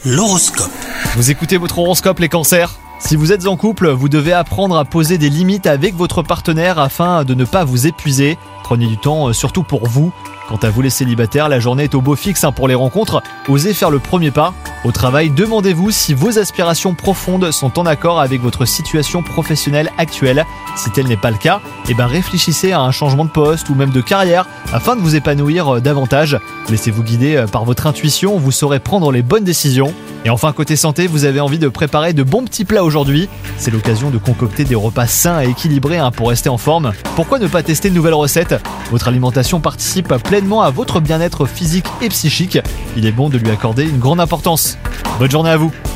L'horoscope. Vous écoutez votre horoscope les cancers ? Si vous êtes en couple, vous devez apprendre à poser des limites avec votre partenaire afin de ne pas vous épuiser. Prenez du temps surtout pour vous. Quant à vous les célibataires, la journée est au beau fixe pour les rencontres. Osez faire le premier pas. Au travail, demandez-vous si vos aspirations profondes sont en accord avec votre situation professionnelle actuelle. Si tel n'est pas le cas, réfléchissez à un changement de poste ou même de carrière afin de vous épanouir davantage. Laissez-vous guider par votre intuition, vous saurez prendre les bonnes décisions. Et enfin, côté santé, vous avez envie de préparer de bons petits plats aujourd'hui. C'est l'occasion de concocter des repas sains et équilibrés pour rester en forme. Pourquoi ne pas tester de nouvelles recettes ? Votre alimentation participe pleinement à votre bien-être physique et psychique. Il est bon de lui accorder une grande importance. Bonne journée à vous.